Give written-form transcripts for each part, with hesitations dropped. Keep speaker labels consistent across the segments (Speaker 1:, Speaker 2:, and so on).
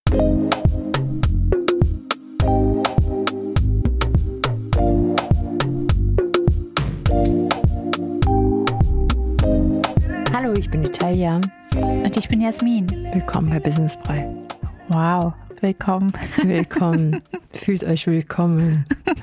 Speaker 1: Hallo, ich bin Natalia.
Speaker 2: Und ich bin Jasmin.
Speaker 1: Willkommen bei Businessbrei.
Speaker 2: Wow, willkommen.
Speaker 1: Willkommen. Fühlt euch willkommen.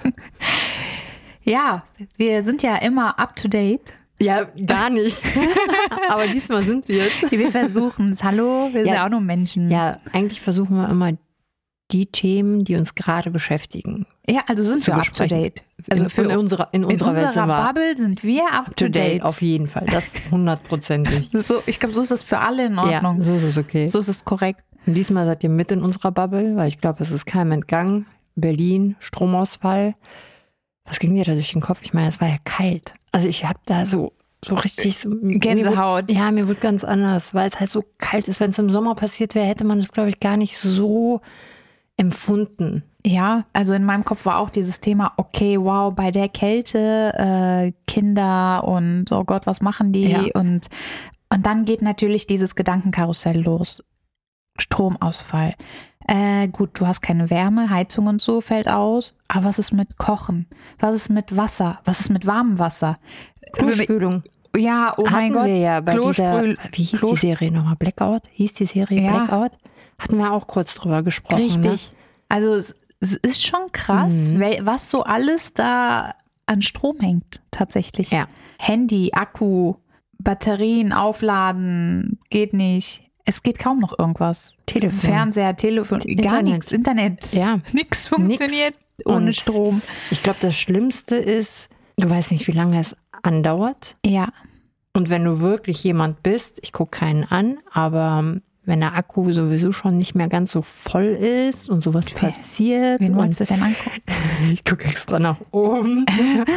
Speaker 2: Ja, wir sind ja immer up to date.
Speaker 1: Ja, gar nicht. Aber diesmal sind wir es.
Speaker 2: Wir versuchen es. Hallo, wir sind ja auch nur Menschen.
Speaker 1: Ja, eigentlich versuchen wir immer die Themen, die uns gerade beschäftigen.
Speaker 2: Ja, also sind wir up to date. Also
Speaker 1: in unserer Welt sind wir
Speaker 2: Bubble sind wir up to date.
Speaker 1: Auf jeden Fall, das 100%.
Speaker 2: So, ich glaube, so ist das für alle in Ordnung.
Speaker 1: Ja, so ist es okay.
Speaker 2: So ist es korrekt.
Speaker 1: Und diesmal seid ihr mit in unserer Bubble, weil ich glaube, es ist keinem entgangen. Berlin, Stromausfall. Was ging dir da durch den Kopf? Ich meine, es war ja kalt. Also ich habe da so richtig so
Speaker 2: Gänsehaut.
Speaker 1: Mir wird ganz anders, weil es halt so kalt ist. Wenn es im Sommer passiert wäre, hätte man das, glaube ich, gar nicht so empfunden.
Speaker 2: Ja, also in meinem Kopf war auch dieses Thema, okay, wow, bei der Kälte, Kinder und oh Gott, was machen die?
Speaker 1: Ja.
Speaker 2: Und dann geht natürlich dieses Gedankenkarussell los. Stromausfall. Gut, du hast keine Wärme, Heizung und so fällt aus. Aber was ist mit Kochen? Was ist mit Wasser? Was ist mit warmem Wasser?
Speaker 1: Klospülung.
Speaker 2: Ja, oh mein Gott.
Speaker 1: Wir ja bei dieser, wie hieß die Serie nochmal? Blackout? Hieß die Serie Blackout? Hatten wir auch kurz drüber gesprochen.
Speaker 2: Richtig.
Speaker 1: Ne?
Speaker 2: Also es ist schon krass, was so alles da an Strom hängt tatsächlich.
Speaker 1: Ja.
Speaker 2: Handy, Akku, Batterien aufladen, geht nicht. Es geht kaum noch irgendwas.
Speaker 1: Telefon.
Speaker 2: Fernseher, Telefon, gar nichts. Internet.
Speaker 1: Ja.
Speaker 2: Nichts funktioniert ohne Strom.
Speaker 1: Ich glaube, das Schlimmste ist, du weißt nicht, wie lange es andauert.
Speaker 2: Ja.
Speaker 1: Und wenn du wirklich jemand bist, ich gucke keinen an, aber wenn der Akku sowieso schon nicht mehr ganz so voll ist und sowas passiert.
Speaker 2: Wen wolltest du denn angucken?
Speaker 1: Ich gucke extra nach oben.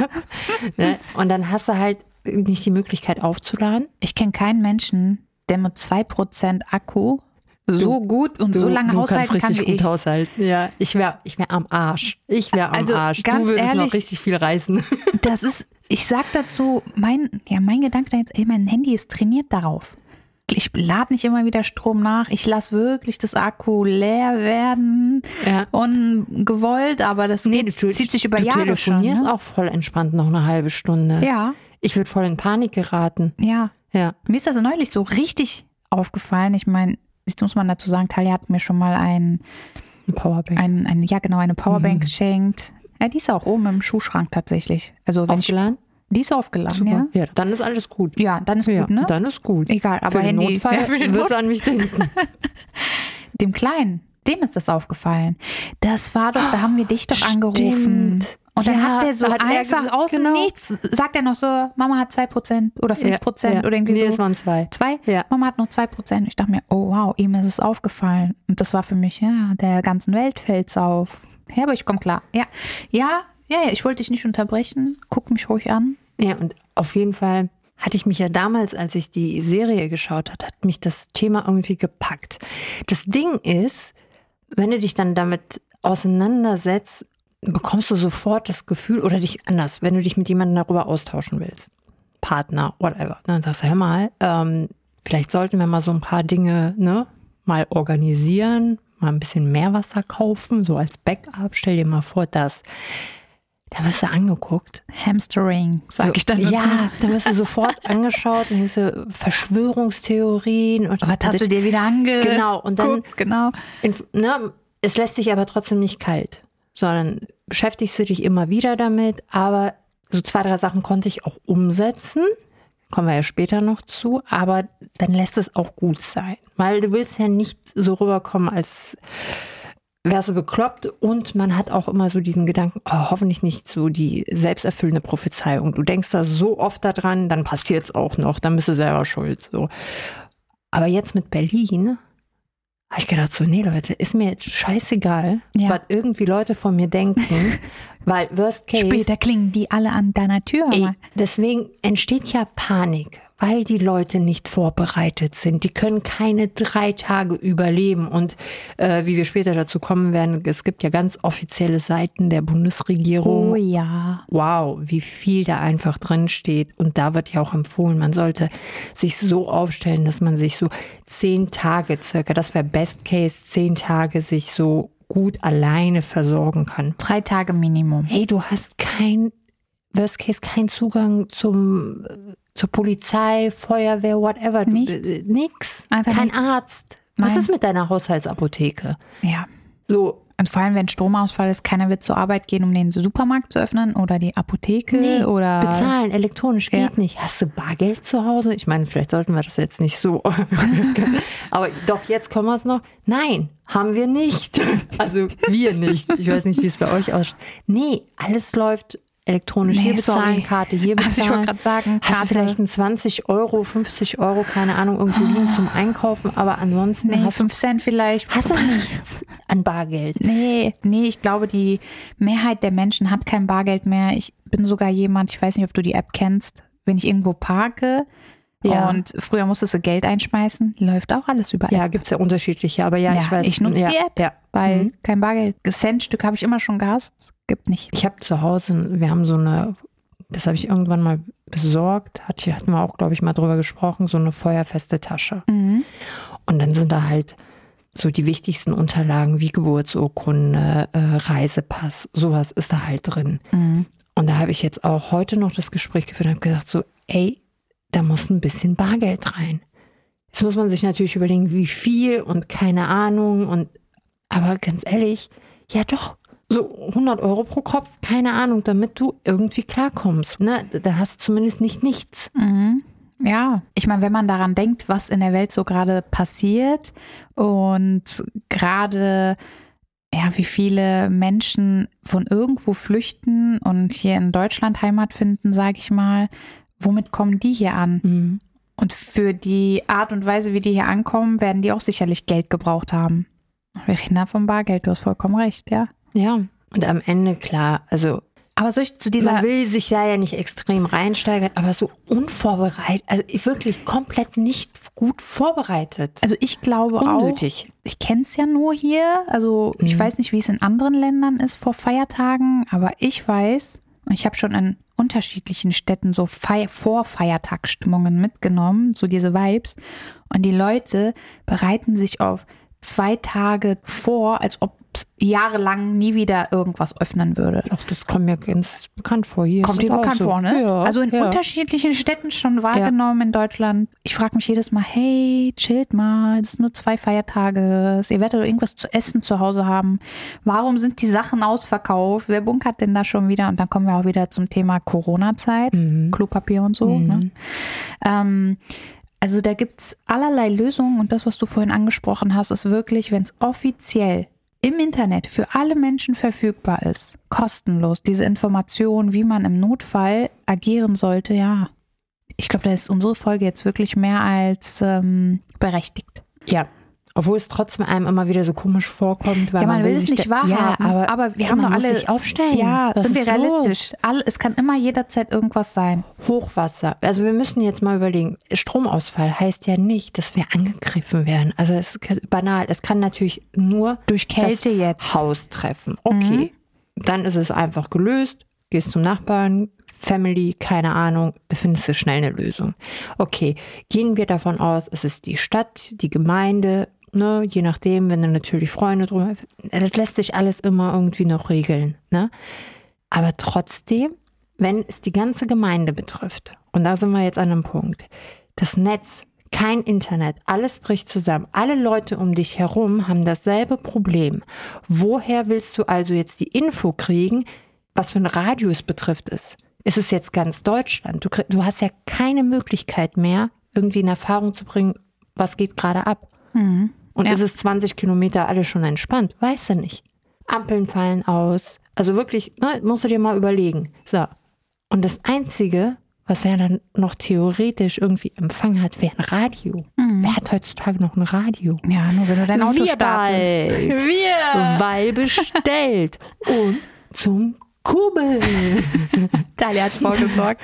Speaker 1: Ne? Und dann hast du halt nicht die Möglichkeit aufzuladen.
Speaker 2: Ich kenne keinen Menschen, der mit 2% Akku so gut und so lange haushalten kann wie ich. Du kannst richtig gut
Speaker 1: haushalten. Ja, ich wär am Arsch. Ich wäre am Arsch.
Speaker 2: Ganz
Speaker 1: du würdest
Speaker 2: ehrlich,
Speaker 1: noch richtig viel reißen.
Speaker 2: Das ist, ich sag dazu, mein Gedanke jetzt, mein Handy ist trainiert darauf. Ich lade nicht immer wieder Strom nach. Ich lasse wirklich das Akku leer werden. Ja. Ungewollt, aber das zieht sich über Jahre schon. Du
Speaker 1: telefonierst auch voll entspannt noch eine halbe Stunde.
Speaker 2: Ja.
Speaker 1: Ich würde voll in Panik geraten.
Speaker 2: Ja.
Speaker 1: Ja.
Speaker 2: Mir ist das neulich so richtig aufgefallen. Ich meine, jetzt muss man dazu sagen, Talia hat mir schon mal eine Powerbank geschenkt. Ja, die ist auch oben im Schuhschrank tatsächlich. Also
Speaker 1: aufgeladen?
Speaker 2: Die ist aufgeladen,
Speaker 1: super.
Speaker 2: Ja.
Speaker 1: Ja, dann ist alles gut.
Speaker 2: Ja, dann ist gut, ne?
Speaker 1: Dann ist gut.
Speaker 2: Egal, aber
Speaker 1: für den
Speaker 2: Handy.
Speaker 1: Notfall wirst du an mich denken.
Speaker 2: Dem Kleinen, dem ist das aufgefallen. Das war doch, da haben wir dich doch angerufen. Und dann hat der so einfach aus dem Nichts, sagt er noch so, Mama hat 2% oder 5% oder irgendwie so.
Speaker 1: Nee, es waren 2.
Speaker 2: 2?
Speaker 1: Ja.
Speaker 2: Mama hat noch 2%. Ich dachte mir, oh wow, ihm ist es aufgefallen. Und das war für mich, der ganzen Welt fällt's auf. Ja, aber ich komme klar. Ja, ich wollte dich nicht unterbrechen. Guck mich ruhig an.
Speaker 1: Ja, und auf jeden Fall hatte ich mich ja damals, als ich die Serie geschaut habe, hat mich das Thema irgendwie gepackt. Das Ding ist, wenn du dich dann damit auseinandersetzt, bekommst du sofort das Gefühl, oder dich anders, wenn du dich mit jemandem darüber austauschen willst. Partner, whatever. Dann sagst du, hör mal, vielleicht sollten wir mal so ein paar Dinge, mal organisieren, mal ein bisschen Meerwasser kaufen, so als Backup. Stell dir mal vor, dass da wirst du angeguckt.
Speaker 2: Hamstering, sag ich dann dazu.
Speaker 1: Ja, da wirst du sofort angeschaut und denkst du, Verschwörungstheorien. Und
Speaker 2: was hast du dir wieder angeguckt?
Speaker 1: Genau, und dann,
Speaker 2: genau.
Speaker 1: Es lässt dich aber trotzdem nicht kalt, sondern beschäftigst du dich immer wieder damit. Aber so 2, 3 Sachen konnte ich auch umsetzen. Kommen wir ja später noch zu. Aber dann lässt es auch gut sein. Weil du willst ja nicht so rüberkommen, als wärst du bekloppt, und man hat auch immer so diesen Gedanken, hoffentlich nicht so die selbsterfüllende Prophezeiung. Du denkst da so oft daran, dann passiert es auch noch, dann bist du selber schuld. So. Aber jetzt mit Berlin habe ich gedacht so, nee Leute, ist mir jetzt scheißegal, was irgendwie Leute von mir denken, Weil Worst Case...
Speaker 2: Später klingen die alle an deiner Tür.
Speaker 1: Deswegen entsteht ja Panik, weil die Leute nicht vorbereitet sind. Die können keine 3 Tage überleben. Und wie wir später dazu kommen werden, es gibt ja ganz offizielle Seiten der Bundesregierung.
Speaker 2: Oh ja.
Speaker 1: Wow, wie viel da einfach drin steht. Und da wird ja auch empfohlen, man sollte sich so aufstellen, dass man sich so 10 Tage circa, das wäre Best Case, 10 Tage sich so gut alleine versorgen kann.
Speaker 2: 3 Tage Minimum.
Speaker 1: Hey, du hast Worst Case, keinen Zugang zur Polizei, Feuerwehr, whatever. Nix.
Speaker 2: Einfach
Speaker 1: kein
Speaker 2: nichts.
Speaker 1: Arzt.
Speaker 2: Nein.
Speaker 1: Was ist mit deiner Haushaltsapotheke?
Speaker 2: Ja.
Speaker 1: So.
Speaker 2: Und vor allem, wenn Stromausfall ist, keiner wird zur Arbeit gehen, um den Supermarkt zu öffnen oder die Apotheke oder...
Speaker 1: bezahlen, elektronisch geht nicht. Hast du Bargeld zu Hause? Ich meine, vielleicht sollten wir das jetzt nicht so... Aber doch, jetzt können wir es noch. Nein, haben wir nicht. Also wir nicht. Ich weiß nicht, wie es bei euch aussieht. Nee, alles läuft elektronisch. Hier bezahlen, Karte, hier bezahlen.
Speaker 2: Also ich wollte gerade sagen,
Speaker 1: Karte. Hast du vielleicht einen 20 Euro, 50 Euro, keine Ahnung, irgendwo liegen zum Einkaufen, aber ansonsten...
Speaker 2: Nee, 5 Cent vielleicht.
Speaker 1: Hast du nichts an Bargeld?
Speaker 2: Nee, ich glaube, die Mehrheit der Menschen hat kein Bargeld mehr. Ich bin sogar jemand, ich weiß nicht, ob du die App kennst, wenn ich irgendwo parke und früher musstest du Geld einschmeißen, läuft auch alles über App.
Speaker 1: Ja, gibt es ja unterschiedliche, aber ich weiß.
Speaker 2: Ich nutze die App, weil kein Bargeld. Centstück habe ich immer schon gehasst. Gibt nicht.
Speaker 1: Ich habe zu Hause, wir haben so eine, das habe ich irgendwann mal besorgt, hatten wir auch, glaube ich, mal drüber gesprochen, so eine feuerfeste Tasche.
Speaker 2: Mhm.
Speaker 1: Und dann sind da halt so die wichtigsten Unterlagen wie Geburtsurkunde, Reisepass, sowas ist da halt drin.
Speaker 2: Mhm.
Speaker 1: Und da habe ich jetzt auch heute noch das Gespräch geführt und habe gesagt so, ey, da muss ein bisschen Bargeld rein. Jetzt muss man sich natürlich überlegen, wie viel und keine Ahnung aber ganz ehrlich, ja doch, so 100 Euro pro Kopf, keine Ahnung, damit du irgendwie klarkommst. Ne? Da hast du zumindest nicht nichts.
Speaker 2: Mhm. Ja, ich meine, wenn man daran denkt, was in der Welt so gerade passiert und gerade, wie viele Menschen von irgendwo flüchten und hier in Deutschland Heimat finden, sage ich mal, womit kommen die hier an?
Speaker 1: Mhm.
Speaker 2: Und für die Art und Weise, wie die hier ankommen, werden die auch sicherlich Geld gebraucht haben. Wir reden da vom Bargeld, du hast vollkommen recht, ja.
Speaker 1: Ja, und am Ende, klar, also
Speaker 2: aber soll ich zu dieser...
Speaker 1: Man will sich ja nicht extrem reinsteigern, aber so unvorbereitet, also wirklich komplett nicht gut vorbereitet.
Speaker 2: Also ich glaube
Speaker 1: unnötig.
Speaker 2: Auch, ich kenne es ja nur hier, also ich weiß nicht, wie es in anderen Ländern ist vor Feiertagen, aber ich weiß, und ich habe schon in unterschiedlichen Städten so Vorfeiertagsstimmungen mitgenommen, so diese Vibes, und die Leute bereiten sich auf 2 Tage vor, als ob es jahrelang nie wieder irgendwas öffnen würde.
Speaker 1: Ach, das kommt mir ganz bekannt vor. Hier
Speaker 2: kommt dir bekannt vor, ne?
Speaker 1: Ja,
Speaker 2: also in unterschiedlichen Städten schon wahrgenommen in Deutschland. Ich frage mich jedes Mal, hey, chillt mal, das sind nur 2 Feiertage. Ihr werdet doch irgendwas zu essen zu Hause haben. Warum sind die Sachen ausverkauft? Wer bunkert denn da schon wieder? Und dann kommen wir auch wieder zum Thema Corona-Zeit, Klopapier und so. Ne? Also da gibt es allerlei Lösungen und das, was du vorhin angesprochen hast, ist wirklich, wenn es offiziell im Internet für alle Menschen verfügbar ist, kostenlos, diese Information, wie man im Notfall agieren sollte, ja. Ich glaube, da ist unsere Folge jetzt wirklich mehr als berechtigt.
Speaker 1: Ja. Obwohl es trotzdem einem immer wieder so komisch vorkommt. Weil
Speaker 2: man will es nicht wahrhaben, aber wir haben doch alle...
Speaker 1: sich aufstellen.
Speaker 2: Ja, sind wir realistisch. Es kann immer jederzeit irgendwas sein.
Speaker 1: Hochwasser. Also wir müssen jetzt mal überlegen, Stromausfall heißt ja nicht, dass wir angegriffen werden. Also es ist banal. Es kann natürlich nur
Speaker 2: durch Kälte
Speaker 1: das
Speaker 2: jetzt
Speaker 1: Haus treffen. Okay, dann ist es einfach gelöst. Gehst zum Nachbarn, Family, keine Ahnung, da findest du schnell eine Lösung. Okay, gehen wir davon aus, es ist die Stadt, die Gemeinde, ne, je nachdem, wenn du natürlich Freunde drüber, das lässt sich alles immer irgendwie noch regeln, ne? Aber trotzdem, wenn es die ganze Gemeinde betrifft, und da sind wir jetzt an einem Punkt, das Netz, kein Internet, alles bricht zusammen, alle Leute um dich herum haben dasselbe Problem. Woher willst du also jetzt die Info kriegen, was für einen Radius betrifft es? Ist es jetzt ganz Deutschland? Du hast ja keine Möglichkeit mehr, irgendwie in Erfahrung zu bringen, was geht gerade ab. Und ist es 20 Kilometer alles schon entspannt? Weißt du nicht. Ampeln fallen aus. Also wirklich, ne, musst du dir mal überlegen. So. Und das Einzige, was er dann noch theoretisch irgendwie empfangen hat, wäre ein Radio. Wer hat heutzutage noch ein Radio?
Speaker 2: Ja, nur wenn du dein Auto startest.
Speaker 1: Weil bestellt. Und zum Kurbeln.
Speaker 2: Dalia hat vorgesorgt.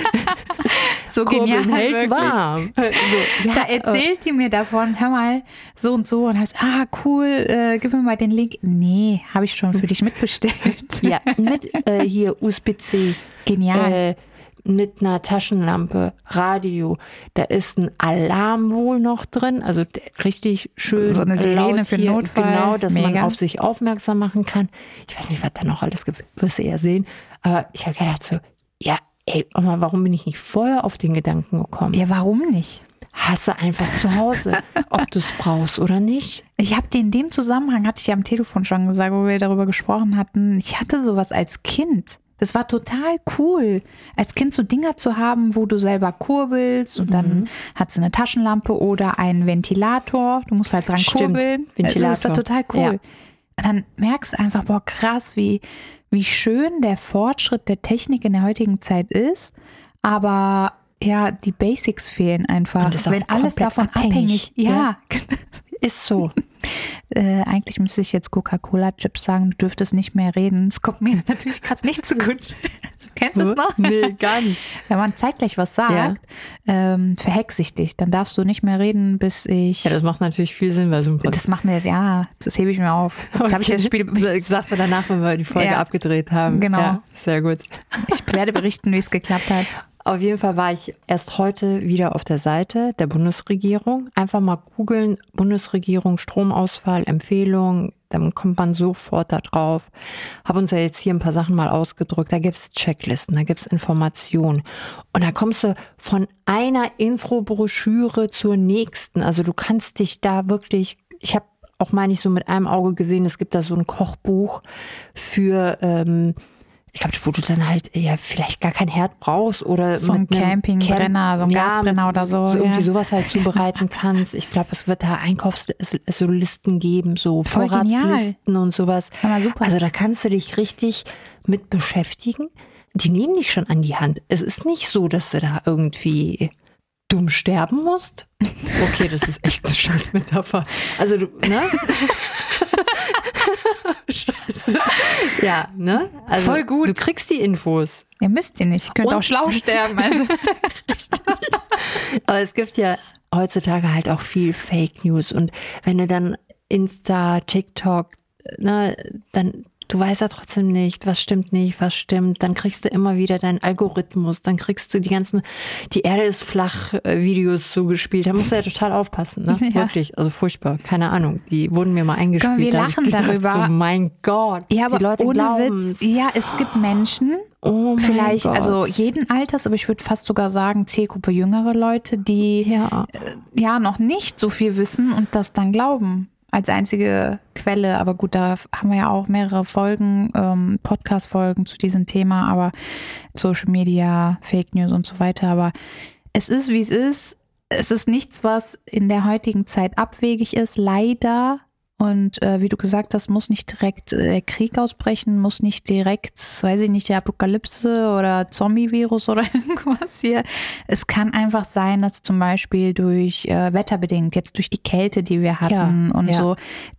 Speaker 2: So genial,
Speaker 1: hält
Speaker 2: wirklich.
Speaker 1: warm. So,
Speaker 2: Da erzählt die mir davon, hör mal, so und so. Und habe ich, cool, gib mir mal den Link. Nee, habe ich schon für dich mitbestellt.
Speaker 1: Ja, mit hier USB-C.
Speaker 2: Genial.
Speaker 1: Mit einer Taschenlampe, Radio. Da ist ein Alarm wohl noch drin, also richtig schön.
Speaker 2: So eine Sirene für Notfall.
Speaker 1: Genau, dass
Speaker 2: Mega.
Speaker 1: man auf sich aufmerksam machen kann. Ich weiß nicht, was da noch alles gibt, wirst du eher sehen. Aber ich habe gedacht so, ja, ey, Oma, warum bin ich nicht vorher auf den Gedanken gekommen?
Speaker 2: Ja, warum nicht?
Speaker 1: Hast du einfach zu Hause, ob du es brauchst oder nicht.
Speaker 2: Ich habe dir in dem Zusammenhang, hatte ich ja am Telefon schon gesagt, wo wir darüber gesprochen hatten, ich hatte sowas als Kind. Das war total cool, als Kind so Dinger zu haben, wo du selber kurbelst und dann hat sie eine Taschenlampe oder einen Ventilator. Du musst halt dran kurbeln.
Speaker 1: Ventilator.
Speaker 2: Das ist ja total cool.
Speaker 1: Ja.
Speaker 2: Und dann merkst du einfach, boah, krass, wie schön der Fortschritt der Technik in der heutigen Zeit ist. Aber ja, die Basics fehlen einfach.
Speaker 1: Und ist auch
Speaker 2: wenn alles
Speaker 1: komplett
Speaker 2: davon
Speaker 1: abhängig.
Speaker 2: Ja.
Speaker 1: Ist so.
Speaker 2: Eigentlich müsste ich jetzt Coca-Cola-Chips sagen, du dürftest nicht mehr reden. Es kommt mir jetzt natürlich gerade nicht so gut. Kennst du es noch?
Speaker 1: Nee, gar nicht.
Speaker 2: Wenn man zeitgleich was sagt, verhex ich dich. Dann darfst du nicht mehr reden, bis ich...
Speaker 1: Ja, das macht natürlich viel Sinn bei so einem Podcast.
Speaker 2: Das macht mir jetzt, das hebe ich mir auf. Jetzt habe ich das Spiel...
Speaker 1: Das sagst du danach, wenn wir die Folge abgedreht haben.
Speaker 2: Genau.
Speaker 1: Ja, sehr gut.
Speaker 2: Ich werde berichten, wie es geklappt hat.
Speaker 1: Auf jeden Fall war ich erst heute wieder auf der Seite der Bundesregierung. Einfach mal googeln, Bundesregierung, Stromausfall, Empfehlung, dann kommt man sofort da drauf. Habe uns ja jetzt hier ein paar Sachen mal ausgedrückt. Da gibt's Checklisten, da gibt's Informationen. Und da kommst du von einer Infobroschüre zur nächsten. Also du kannst dich da wirklich, ich habe auch, meine ich, so mit einem Auge gesehen, es gibt da so ein Kochbuch für... ich glaube, wo du dann halt vielleicht gar kein Herd brauchst oder
Speaker 2: so ein Campingbrenner, so ein Gasbrenner oder so.
Speaker 1: Irgendwie sowas halt zubereiten kannst. Ich glaube, es wird da Einkaufslisten geben, so
Speaker 2: voll
Speaker 1: Vorratslisten
Speaker 2: genial.
Speaker 1: Und sowas.
Speaker 2: Ja, super.
Speaker 1: Also da kannst du dich richtig mit beschäftigen. Die nehmen dich schon an die Hand. Es ist nicht so, dass du da irgendwie dumm sterben musst. Okay, das ist echt eine scheiß Metapher. Also du, ne? Scheiße. Ja, ne? Also,
Speaker 2: voll gut.
Speaker 1: Du kriegst die Infos.
Speaker 2: Ihr müsst ihr nicht. Ihr könnt auch schlau sterben. Also.
Speaker 1: Aber es gibt ja heutzutage halt auch viel Fake News. Und wenn du dann Insta, TikTok, ne, dann du weißt ja trotzdem nicht, was stimmt nicht, was stimmt. Dann kriegst du immer wieder deinen Algorithmus. Dann kriegst du die Erde ist flach Videos zugespielt. Da musst du ja total aufpassen, ne?
Speaker 2: Ja.
Speaker 1: Wirklich, also furchtbar. Keine Ahnung. Die wurden mir mal eingespielt.
Speaker 2: Wir lachen darüber.
Speaker 1: So, mein Gott.
Speaker 2: Ja, aber
Speaker 1: die Leute
Speaker 2: ohne
Speaker 1: glauben's.
Speaker 2: Witz. Ja, es gibt Menschen, vielleicht,
Speaker 1: Gott.
Speaker 2: also jeden Alters, aber ich würde fast sogar sagen, Zielgruppe jüngere Leute, die noch nicht so viel wissen und das dann glauben. Als einzige Quelle, aber gut, da haben wir ja auch mehrere Folgen, Podcast-Folgen zu diesem Thema, aber Social Media, Fake News und so weiter, aber es ist, wie es ist. Es ist nichts, was in der heutigen Zeit abwegig ist, leider. Und wie du gesagt hast, muss nicht direkt der Krieg ausbrechen, muss nicht direkt, weiß ich nicht, die Apokalypse oder Zombie-Virus oder irgendwas hier. Es kann einfach sein, dass zum Beispiel durch wetterbedingt, jetzt durch die Kälte, die wir hatten so,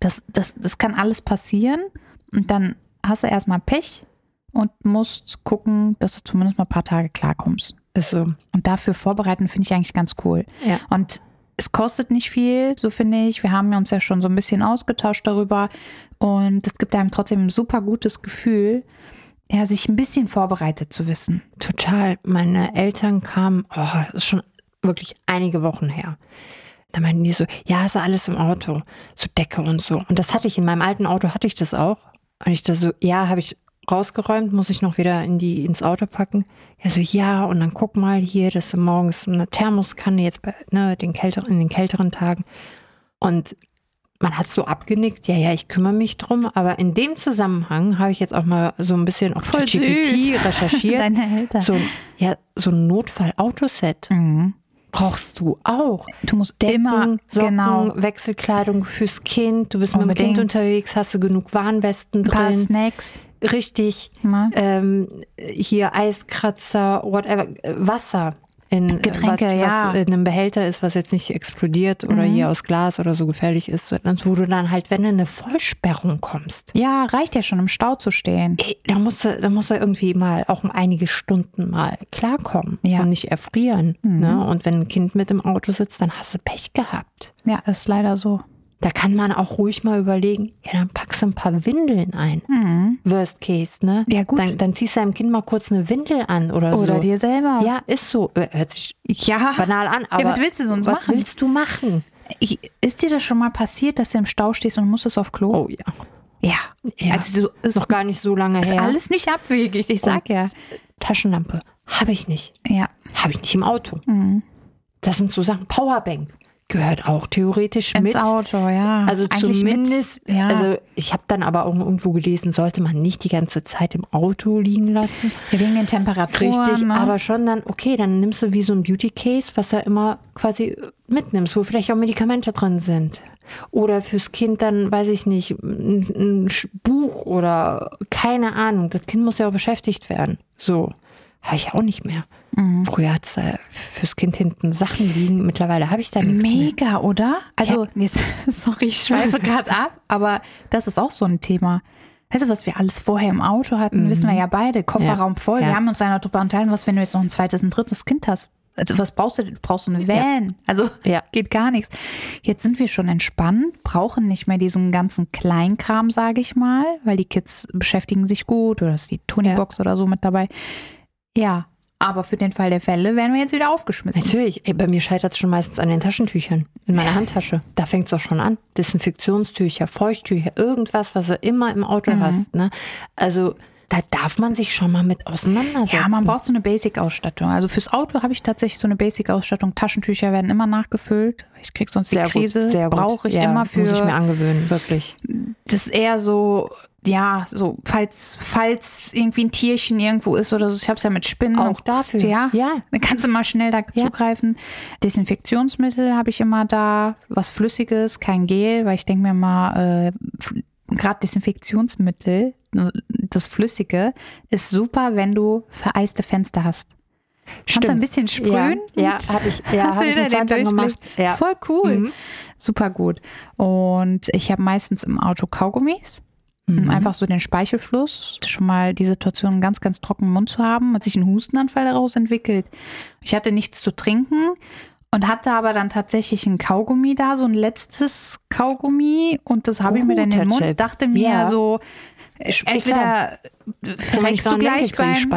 Speaker 2: das kann alles passieren. Und dann hast du erstmal Pech und musst gucken, dass du zumindest mal ein paar Tage klarkommst.
Speaker 1: Ist so.
Speaker 2: Und dafür vorbereiten finde ich eigentlich ganz cool.
Speaker 1: Ja.
Speaker 2: Und es kostet nicht viel, so finde ich. Wir haben uns ja schon so ein bisschen ausgetauscht darüber. Und es gibt einem trotzdem ein super gutes Gefühl, sich ein bisschen vorbereitet zu wissen.
Speaker 1: Total. Meine Eltern kamen, das ist schon wirklich einige Wochen her. Da meinten die so, ja, ist ja alles im Auto, so Decke und so. Und das hatte ich, in meinem alten Auto hatte ich das auch. Und ich da so, ja, habe ich rausgeräumt, muss ich noch wieder ins Auto packen. Ja, so, ja, und dann guck mal hier, dass du morgens eine Thermoskanne jetzt bei in den kälteren Tagen. Und man hat so abgenickt, ja, ich kümmere mich drum. Aber in dem Zusammenhang habe ich jetzt auch mal so ein bisschen auf ChatGPT recherchiert.
Speaker 2: Deine Eltern.
Speaker 1: So ein Notfall-Autoset. Brauchst du auch.
Speaker 2: Du musst
Speaker 1: Decken,
Speaker 2: immer,
Speaker 1: Socken, Wechselkleidung fürs Kind. Du bist mit dem Kind unterwegs, hast du genug Warnwesten drin.
Speaker 2: Ein paar Snacks.
Speaker 1: Richtig. Hier Eiskratzer, whatever. Wasser. in
Speaker 2: Getränke,
Speaker 1: was in einem Behälter ist, was jetzt nicht explodiert oder hier aus Glas oder so gefährlich ist, wo du dann halt, wenn du in eine Vollsperrung kommst.
Speaker 2: Ja, reicht ja schon, im Stau zu stehen.
Speaker 1: Da musst du irgendwie mal auch um einige Stunden mal klarkommen und nicht erfrieren. Ne? Und wenn ein Kind mit im Auto sitzt, dann hast du Pech gehabt.
Speaker 2: Ja, ist leider so.
Speaker 1: Da kann man auch ruhig mal überlegen, ja, dann packst du ein paar Windeln ein. Worst case, ne?
Speaker 2: Ja, gut.
Speaker 1: Dann ziehst du deinem Kind mal kurz eine Windel an oder so.
Speaker 2: Oder dir selber.
Speaker 1: Ja, ist so. Hört sich banal an, aber
Speaker 2: was willst du sonst
Speaker 1: was willst du machen?
Speaker 2: Ist dir das schon mal passiert, dass du im Stau stehst und musstest auf Klo?
Speaker 1: Oh ja.
Speaker 2: Ja. Also
Speaker 1: ist noch gar nicht so lange her.
Speaker 2: Ist alles nicht abwegig, ich sag ja.
Speaker 1: Taschenlampe habe ich nicht.
Speaker 2: Ja.
Speaker 1: Habe ich nicht im Auto. Das sind so Sachen. Powerbank gehört auch theoretisch
Speaker 2: ins
Speaker 1: mit.
Speaker 2: Auto, ja.
Speaker 1: Also
Speaker 2: eigentlich
Speaker 1: zumindest,
Speaker 2: ja.
Speaker 1: Also ich habe dann aber auch irgendwo gelesen, sollte man nicht die ganze Zeit im Auto liegen lassen.
Speaker 2: Ja, wegen den Temperaturen.
Speaker 1: Richtig,
Speaker 2: ne?
Speaker 1: aber schon dann, okay, dann nimmst du wie so ein Beauty-Case, was du immer quasi mitnimmst, wo vielleicht auch Medikamente drin sind. Oder fürs Kind dann, weiß ich nicht, ein Buch oder keine Ahnung. Das Kind muss ja auch beschäftigt werden. So, habe ich auch nicht mehr. Früher hat es fürs Kind hinten Sachen liegen. Mittlerweile habe ich da nichts mehr.
Speaker 2: Mega, oder? Also, sorry, ich schweife gerade ab, aber das ist auch so ein Thema. Weißt du, was wir alles vorher im Auto hatten, wissen wir ja beide. Kofferraum voll. Wir haben uns da noch drüber unterhalten, was, wenn du jetzt noch ein zweites, ein drittes Kind hast. Also was brauchst du? Du brauchst eine Van. Also geht gar nichts. Jetzt sind wir schon entspannt, brauchen nicht mehr diesen ganzen Kleinkram, sage ich mal, weil die Kids beschäftigen sich gut oder ist die Tonybox oder so mit dabei. Ja, aber für den Fall der Fälle werden wir jetzt wieder aufgeschmissen.
Speaker 1: Natürlich. Bei mir scheitert es schon meistens an den Taschentüchern in meiner Handtasche. Da fängt es auch schon an. Desinfektionstücher, Feuchttücher, irgendwas, was du immer im Auto hast. Ne? Also da darf man sich schon mal mit auseinandersetzen.
Speaker 2: Ja, man braucht so eine Basic-Ausstattung. Also fürs Auto habe ich tatsächlich so eine Basic-Ausstattung. Taschentücher werden immer nachgefüllt. Ich krieg sonst die Krise. Brauche ich immer für.
Speaker 1: Muss ich mir angewöhnen, wirklich.
Speaker 2: Das ist eher so, ja, so falls irgendwie ein Tierchen irgendwo ist oder so. Ich habe es ja mit Spinnen.
Speaker 1: Auch dafür.
Speaker 2: Ja. Dann kannst du mal schnell da zugreifen. Desinfektionsmittel habe ich immer da. Was Flüssiges, kein Gel, weil ich denke mir mal, gerade Desinfektionsmittel, das Flüssige, ist super, wenn du vereiste Fenster hast. Kannst du ein bisschen sprühen?
Speaker 1: Ja, habe ich eine Zeit lang gemacht. Ja.
Speaker 2: Voll cool. Super gut. Und ich habe meistens im Auto Kaugummis. Einfach so den Speichelfluss, schon mal die Situation, einen ganz, ganz trockenen Mund zu haben und sich ein Hustenanfall daraus entwickelt. Ich hatte nichts zu trinken und hatte aber dann tatsächlich ein Kaugummi da, so ein letztes Kaugummi und das habe ich mir dann in den Mund, dachte mir so, entweder verreckst du gleich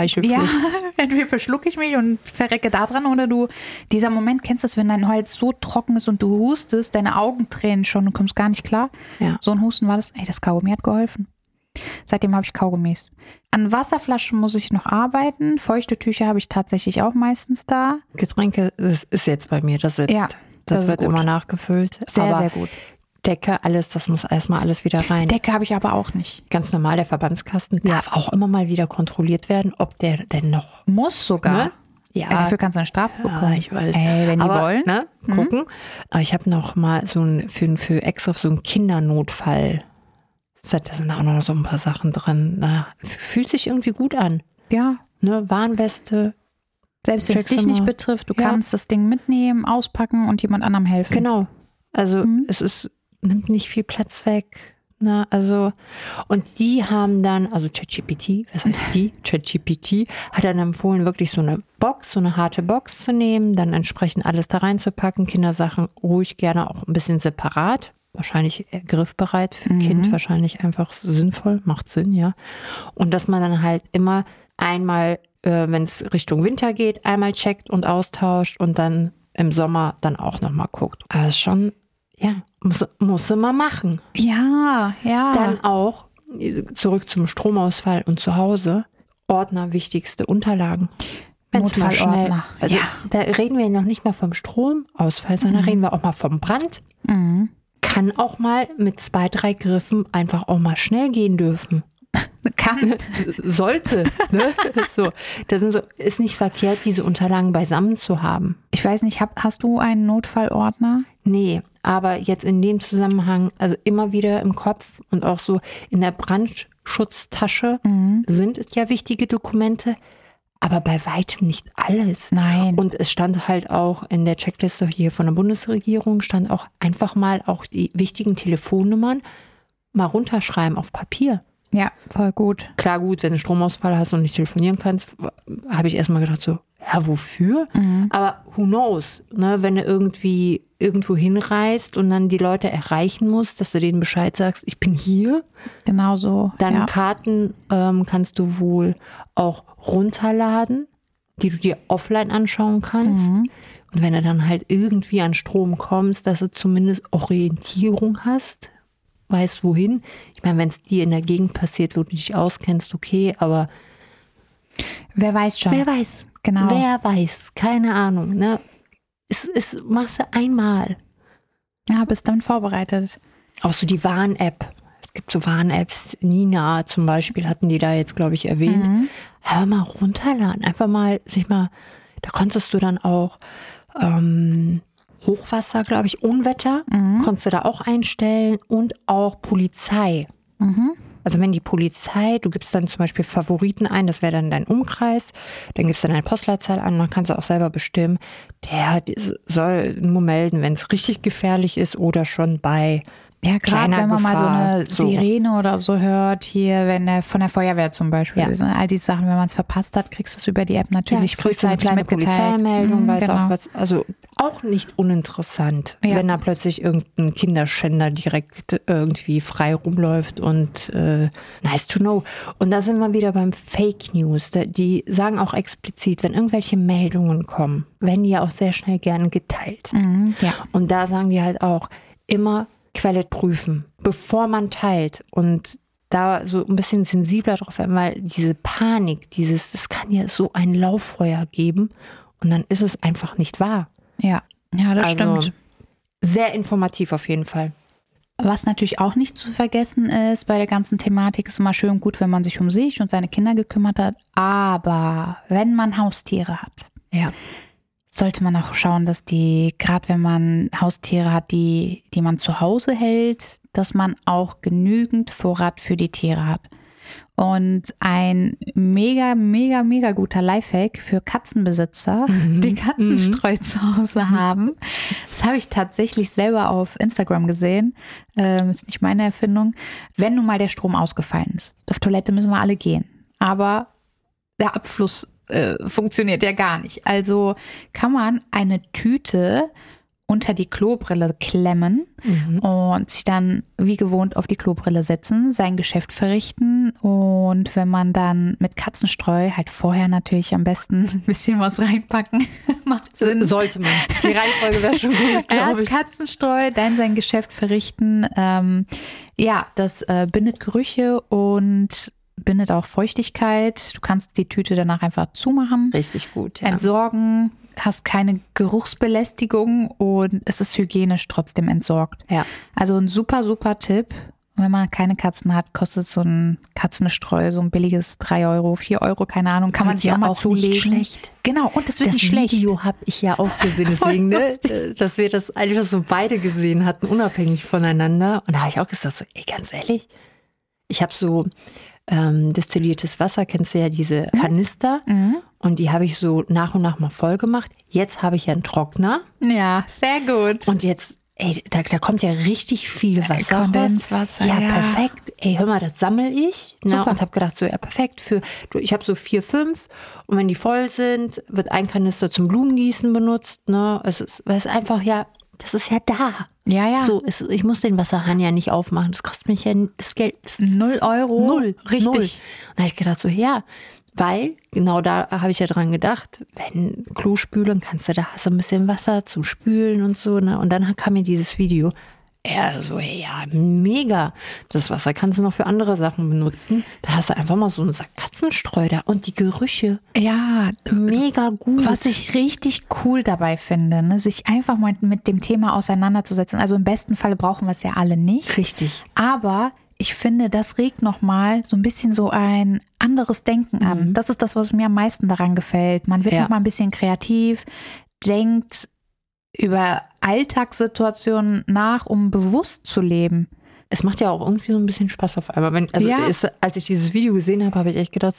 Speaker 2: entweder verschlucke ich mich und verrecke da dran oder dieser Moment, kennst du das, wenn dein Hals so trocken ist und du hustest, deine Augen tränen schon, du kommst gar nicht klar. Ja. So ein Husten war das, das Kaugummi hat geholfen. Seitdem habe ich Kaugummis. An Wasserflaschen muss ich noch arbeiten, feuchte Tücher habe ich tatsächlich auch meistens da.
Speaker 1: Getränke ist jetzt bei mir, das sitzt. Ja, das wird immer nachgefüllt.
Speaker 2: Sehr, sehr gut.
Speaker 1: Decke, alles, das muss erstmal alles wieder rein.
Speaker 2: Decke habe ich aber auch nicht.
Speaker 1: Ganz normal, der Verbandskasten darf auch immer mal wieder kontrolliert werden, ob der denn noch...
Speaker 2: Muss sogar. Ne?
Speaker 1: Ja.
Speaker 2: Dafür kannst du eine Strafe bekommen.
Speaker 1: Ich weiß.
Speaker 2: Wenn die wollen.
Speaker 1: Ne, gucken. Aber ich habe noch mal so für extra so einen Kindernotfall. Da sind auch noch so ein paar Sachen drin. Fühlt sich irgendwie gut an.
Speaker 2: Ja.
Speaker 1: Ne, Warnweste.
Speaker 2: Selbst wenn es dich nicht betrifft, du kannst das Ding mitnehmen, auspacken und jemand anderem helfen.
Speaker 1: Genau. Also nimmt nicht viel Platz weg. Na, also, und die haben dann, also ChatGPT, was heißt die? ChatGPT hat dann empfohlen, wirklich so eine Box, so eine harte Box zu nehmen, dann entsprechend alles da reinzupacken, Kindersachen ruhig gerne auch ein bisschen separat, wahrscheinlich griffbereit für ein Kind, wahrscheinlich einfach sinnvoll, macht Sinn, ja. Und dass man dann halt immer einmal, wenn es Richtung Winter geht, einmal checkt und austauscht und dann im Sommer dann auch nochmal guckt. Also schon, ja, muss man machen.
Speaker 2: Ja.
Speaker 1: Dann auch, zurück zum Stromausfall und zu Hause, Ordner, wichtigste Unterlagen.
Speaker 2: Notfallordner.
Speaker 1: Also da reden wir noch nicht mal vom Stromausfall, sondern reden wir auch mal vom Brand. Kann auch mal mit 2, 3 Griffen einfach auch mal schnell gehen dürfen.
Speaker 2: Kann.
Speaker 1: Sollte. Ne? Ist nicht verkehrt, diese Unterlagen beisammen zu haben.
Speaker 2: Ich weiß nicht, hast du einen Notfallordner?
Speaker 1: Nee, aber jetzt in dem Zusammenhang, also immer wieder im Kopf und auch so in der Brandschutztasche sind es ja wichtige Dokumente, Aber bei weitem nicht alles.
Speaker 2: Nein.
Speaker 1: Und es stand halt auch in der Checkliste hier von der Bundesregierung, stand auch einfach mal auch die wichtigen Telefonnummern mal runterschreiben auf Papier.
Speaker 2: Ja, voll gut.
Speaker 1: Klar, gut, wenn du Stromausfall hast und nicht telefonieren kannst, habe ich erstmal gedacht so, ja, wofür? Aber who knows, ne? Wenn du irgendwie irgendwo hinreist und dann die Leute erreichen musst, dass du denen Bescheid sagst, ich bin hier.
Speaker 2: Genau so.
Speaker 1: Dann Karten kannst du wohl auch runterladen, die du dir offline anschauen kannst. Und wenn du dann halt irgendwie an Strom kommst, dass du zumindest Orientierung hast, weißt wohin. Ich meine, wenn es dir in der Gegend passiert, wo du dich auskennst, okay, aber
Speaker 2: wer weiß schon.
Speaker 1: Wer weiß.
Speaker 2: Genau.
Speaker 1: Wer weiß. Keine Ahnung. Ne? Es machst du einmal.
Speaker 2: Ja, bist dann vorbereitet.
Speaker 1: Auch so die Warn-App. Es gibt so Warn-Apps. Nina zum Beispiel hatten die da jetzt, glaube ich, erwähnt. Einfach mal runterladen. Einfach mal da konntest du dann auch Hochwasser, glaube ich, Unwetter, konntest du da auch einstellen und auch Polizei. Also wenn die Polizei, du gibst dann zum Beispiel Favoriten ein, das wäre dann dein Umkreis, dann gibst du deine Postleitzahl an, dann kannst du auch selber bestimmen, der soll nur melden, wenn es richtig gefährlich ist oder schon bei
Speaker 2: ja, gerade wenn man
Speaker 1: Gefahr,
Speaker 2: mal so eine Sirene oder so hört, hier, wenn von der Feuerwehr zum Beispiel, all die Sachen, wenn man es verpasst hat, kriegst du es über die App natürlich frühzeitig mitgeteilt.
Speaker 1: Polizeimeldung, weiß auch was, also auch nicht uninteressant, wenn da plötzlich irgendein Kinderschänder direkt irgendwie frei rumläuft und nice to know. Und da sind wir wieder beim Fake News. Die sagen auch explizit, wenn irgendwelche Meldungen kommen, werden die ja auch sehr schnell gerne geteilt. Und da sagen die halt auch, immer Quelle prüfen, bevor man teilt und da so ein bisschen sensibler drauf werden, weil diese Panik, das kann ja so ein Lauffeuer geben und dann ist es einfach nicht wahr.
Speaker 2: Ja, das stimmt.
Speaker 1: Sehr informativ auf jeden Fall.
Speaker 2: Was natürlich auch nicht zu vergessen ist bei der ganzen Thematik, ist immer schön gut, wenn man sich um sich und seine Kinder gekümmert hat, aber wenn man Haustiere hat, sollte man auch schauen, dass gerade wenn man Haustiere hat, die man zu Hause hält, dass man auch genügend Vorrat für die Tiere hat. Und ein mega, mega, mega guter Lifehack für Katzenbesitzer, die Katzenstreu zu Hause haben. Das habe ich tatsächlich selber auf Instagram gesehen. Ist nicht meine Erfindung. Wenn nun mal der Strom ausgefallen ist. Auf Toilette müssen wir alle gehen. Aber der Abfluss funktioniert ja gar nicht. Also kann man eine Tüte unter die Klobrille klemmen und sich dann wie gewohnt auf die Klobrille setzen, sein Geschäft verrichten und wenn man dann mit Katzenstreu halt vorher natürlich am besten ein bisschen was reinpacken, macht Sinn.
Speaker 1: Sollte man. Die Reihenfolge wäre schon gut, glaube ich.
Speaker 2: Erst Katzenstreu, dann sein Geschäft verrichten. Das bindet Gerüche und bindet auch Feuchtigkeit. Du kannst die Tüte danach einfach zumachen.
Speaker 1: Richtig gut, ja.
Speaker 2: Entsorgen, hast keine Geruchsbelästigung und es ist hygienisch trotzdem entsorgt.
Speaker 1: Ja.
Speaker 2: Also ein super, super Tipp. Wenn man keine Katzen hat, kostet so ein Katzenstreu, so ein billiges 3 Euro, 4 Euro, keine Ahnung, kann man sich auch mal zulegen.
Speaker 1: Nicht schlecht.
Speaker 2: Genau, und das wird nicht schlecht.
Speaker 1: Das Video habe ich ja auch gesehen, deswegen, dass wir das einfach so beide gesehen hatten, unabhängig voneinander. Und da habe ich auch gesagt, so, ganz ehrlich, ich habe so destilliertes Wasser, kennst du ja diese Kanister und die habe ich so nach und nach mal voll gemacht. Jetzt habe ich ja einen Trockner.
Speaker 2: Ja, sehr gut.
Speaker 1: Und jetzt, da kommt ja richtig viel Wasser
Speaker 2: Kondenswasser.
Speaker 1: Ja, perfekt. Hör mal, das sammle ich.
Speaker 2: Super.
Speaker 1: Und habe gedacht, so, ja, perfekt. Ich habe so 4, 5 und wenn die voll sind, wird ein Kanister zum Blumengießen benutzt. Ne? Es ist einfach, das ist ja da.
Speaker 2: Ja.
Speaker 1: So, ich muss den Wasserhahn ja nicht aufmachen. Das kostet mich ja das Geld.
Speaker 2: 0 Euro.
Speaker 1: 0.
Speaker 2: Richtig.
Speaker 1: 0. Und da habe ich gedacht, so, weil genau da habe ich ja dran gedacht, wenn Klo spülen, hast du ein bisschen Wasser zum Spülen und so. Ne? Und dann kam mir dieses Video. Mega. Das Wasser kannst du noch für andere Sachen benutzen. Da hast du einfach mal so einen Sack Katzenstreu da und die Gerüche.
Speaker 2: Ja,
Speaker 1: mega gut.
Speaker 2: Was ich richtig cool dabei finde, ne, sich einfach mal mit dem Thema auseinanderzusetzen. Also im besten Fall brauchen wir es ja alle nicht.
Speaker 1: Richtig.
Speaker 2: Aber ich finde, das regt nochmal so ein bisschen so ein anderes Denken an. Das ist das, was mir am meisten daran gefällt. Man wird noch mal ein bisschen kreativ, denkt über Alltagssituationen nach, um bewusst zu leben.
Speaker 1: Es macht ja auch irgendwie so ein bisschen Spaß auf einmal. Als ich dieses Video gesehen habe, habe ich echt gedacht so,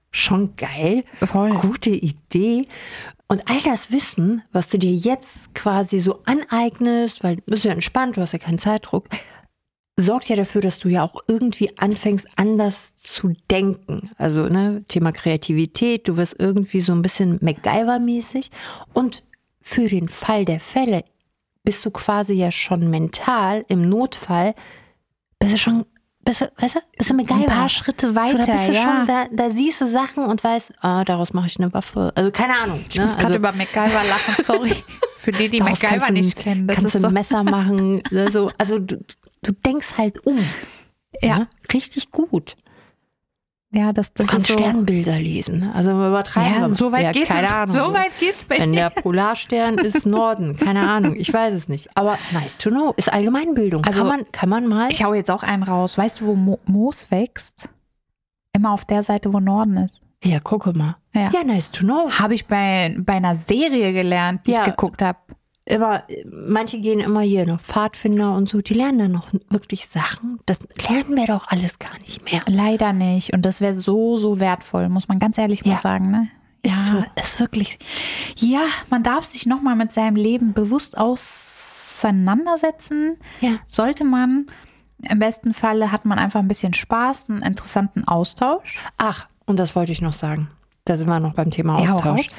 Speaker 1: Schon geil.
Speaker 2: Voll.
Speaker 1: Gute Idee. Und all das Wissen, was du dir jetzt quasi so aneignest, weil du bist ja entspannt, du hast ja keinen Zeitdruck, sorgt ja dafür, dass du ja auch irgendwie anfängst, anders zu denken. Also ne, Thema Kreativität, du wirst irgendwie so ein bisschen MacGyver-mäßig. Und für den Fall der Fälle bist du quasi ja schon mental im Notfall, bist du schon, bist du MacGyver.
Speaker 2: Ein paar Schritte weiter,
Speaker 1: so, da bist du
Speaker 2: ja.
Speaker 1: schon, da siehst du Sachen und weißt, daraus mache ich eine Waffe. Also keine Ahnung.
Speaker 2: Ich muss gerade über MacGyver lachen, sorry. Für die MacGyver nicht kennen. Das
Speaker 1: kannst
Speaker 2: ist
Speaker 1: du ein Messer machen. Also du denkst halt um. Ja. Richtig gut.
Speaker 2: Ja, das
Speaker 1: du kannst
Speaker 2: ist so.
Speaker 1: Sternbilder lesen. Also übertreiben wir.
Speaker 2: So weit geht's.
Speaker 1: Keine Ahnung.
Speaker 2: So weit geht's bei
Speaker 1: Wenn
Speaker 2: dir.
Speaker 1: der Polarstern ist Norden. Keine Ahnung. Ich weiß es nicht. Aber nice to know. Ist Allgemeinbildung.
Speaker 2: Also,
Speaker 1: kann man mal.
Speaker 2: Ich hau jetzt auch einen raus. Weißt du, wo Moos wächst? Immer auf der Seite, wo Norden ist.
Speaker 1: Ja, gucke mal.
Speaker 2: Ja,
Speaker 1: nice to know.
Speaker 2: Habe ich bei einer Serie gelernt, die ich geguckt habe.
Speaker 1: Manche gehen immer hier noch Pfadfinder und so, die lernen dann noch wirklich Sachen. Das lernen wir doch alles gar nicht mehr.
Speaker 2: Leider nicht. Und das wäre so wertvoll, muss man ganz ehrlich mal sagen. Ne?
Speaker 1: Ist so.
Speaker 2: Ist wirklich. Ja, man darf sich nochmal mit seinem Leben bewusst auseinandersetzen.
Speaker 1: Ja.
Speaker 2: Sollte man. Im besten Falle hat man einfach ein bisschen Spaß, einen interessanten Austausch.
Speaker 1: Ach, und das wollte ich noch sagen. Da sind wir noch beim Thema Austausch.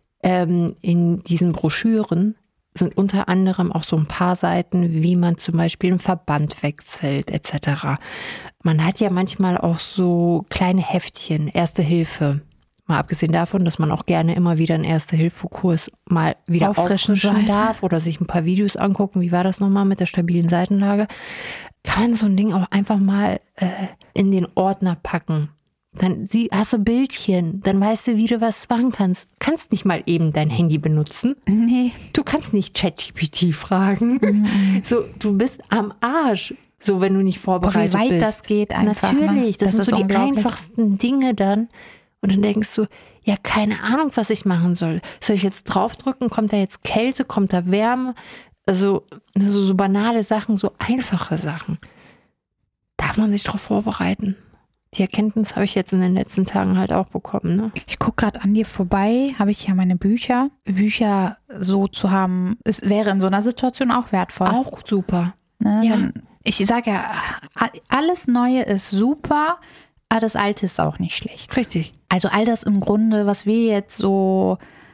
Speaker 1: In diesen Broschüren sind unter anderem auch so ein paar Seiten, wie man zum Beispiel einen Verband wechselt etc. Man hat ja manchmal auch so kleine Heftchen, Erste Hilfe. Mal abgesehen davon, dass man auch gerne immer wieder einen Erste-Hilfe-Kurs mal wieder auffrischen darf oder sich ein paar Videos angucken. Wie war das nochmal mit der stabilen Seitenlage? Kann man so ein Ding auch einfach mal in den Ordner packen. Dann hast du Bildchen, dann weißt du, wie du was machen kannst. Du kannst nicht mal eben dein Handy benutzen.
Speaker 2: Nee.
Speaker 1: Du kannst nicht ChatGPT fragen. So, du bist am Arsch, so wenn du nicht vorbereitet bist.
Speaker 2: Wie weit das geht einfach.
Speaker 1: Natürlich, das sind so die
Speaker 2: unglaublich.
Speaker 1: einfachsten Dinge dann. Und dann denkst du, ja, keine Ahnung, was ich machen soll. Soll ich jetzt draufdrücken? Kommt da jetzt Kälte? Kommt da Wärme? Also so banale Sachen, so einfache Sachen. Darf man sich darauf vorbereiten? Die Erkenntnis habe ich jetzt in den letzten Tagen halt auch bekommen. Ne?
Speaker 2: Ich gucke gerade an dir vorbei, habe ich ja meine Bücher. Bücher so zu haben, es wäre in so einer Situation auch wertvoll.
Speaker 1: Auch super.
Speaker 2: Ne?
Speaker 1: Ja.
Speaker 2: Ich sage ja, alles Neue ist super, aber das Alte ist auch nicht schlecht.
Speaker 1: Richtig.
Speaker 2: Also all das im Grunde, was wir jetzt so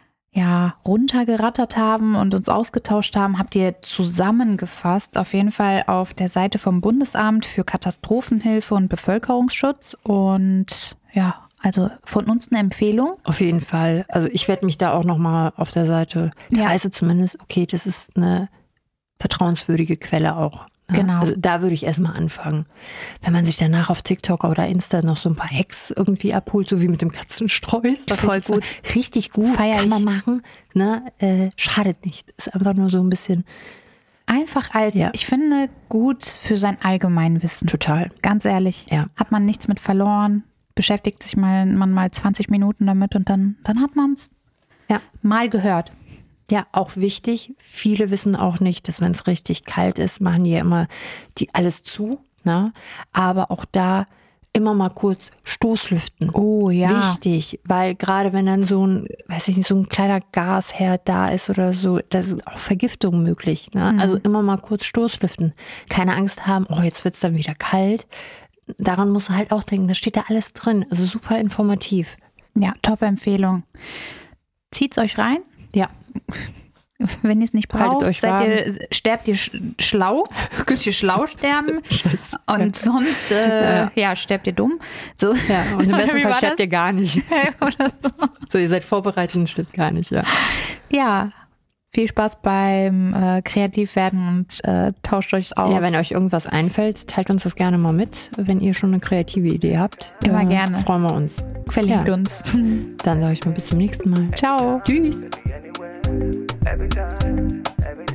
Speaker 2: runtergerattert haben und uns ausgetauscht haben, habt ihr zusammengefasst, auf jeden Fall auf der Seite vom Bundesamt für Katastrophenhilfe und Bevölkerungsschutz. Und ja, also von uns eine Empfehlung.
Speaker 1: Auf jeden Fall. Also ich werde mich da auch nochmal auf der Seite, weiß zumindest, okay, das ist eine vertrauenswürdige Quelle auch. Ja,
Speaker 2: genau.
Speaker 1: Also da würde ich erstmal anfangen. Wenn man sich danach auf TikTok oder Insta noch so ein paar Hacks irgendwie abholt, so wie mit dem Katzenstreu.
Speaker 2: Voll gut.
Speaker 1: Richtig gut.
Speaker 2: Feier
Speaker 1: kann man
Speaker 2: ich.
Speaker 1: machen. Ne? Schadet nicht. Ist einfach nur so ein bisschen.
Speaker 2: Einfach ich finde, gut für sein Allgemeinwissen.
Speaker 1: Total.
Speaker 2: Ganz ehrlich.
Speaker 1: Ja.
Speaker 2: Hat man nichts mit verloren, beschäftigt sich man mal 20 Minuten damit und dann hat man es mal gehört.
Speaker 1: Ja, auch wichtig. Viele wissen auch nicht, dass wenn es richtig kalt ist, machen die ja immer alles zu. Ne? Aber auch da immer mal kurz Stoßlüften.
Speaker 2: Oh ja.
Speaker 1: Wichtig, weil gerade wenn dann so ein, so ein kleiner Gasherd da ist oder so, da ist auch Vergiftung möglich. Ne? Also immer mal kurz Stoßlüften. Keine Angst haben, jetzt wird es dann wieder kalt. Daran musst du halt auch denken, da steht da alles drin. Also super informativ.
Speaker 2: Ja, Top-Empfehlung. Zieht's euch rein.
Speaker 1: Ja.
Speaker 2: Wenn ihr es nicht braucht,
Speaker 1: euch
Speaker 2: sterbt ihr schlau, könnt ihr schlau sterben und sonst sterbt ihr dumm. So.
Speaker 1: Ja, und im besten Fall sterbt ihr gar nicht. Oder so, ihr seid vorbereitet und stirbt gar nicht, ja.
Speaker 2: Ja, viel Spaß beim Kreativwerden und tauscht euch aus.
Speaker 1: Ja, wenn euch irgendwas einfällt, teilt uns das gerne mal mit, wenn ihr schon eine kreative Idee habt.
Speaker 2: Immer gerne.
Speaker 1: Freuen wir uns.
Speaker 2: Verlinkt uns.
Speaker 1: Dann sage ich mal bis zum nächsten Mal.
Speaker 2: Ciao.
Speaker 1: Tschüss.
Speaker 3: Every time, every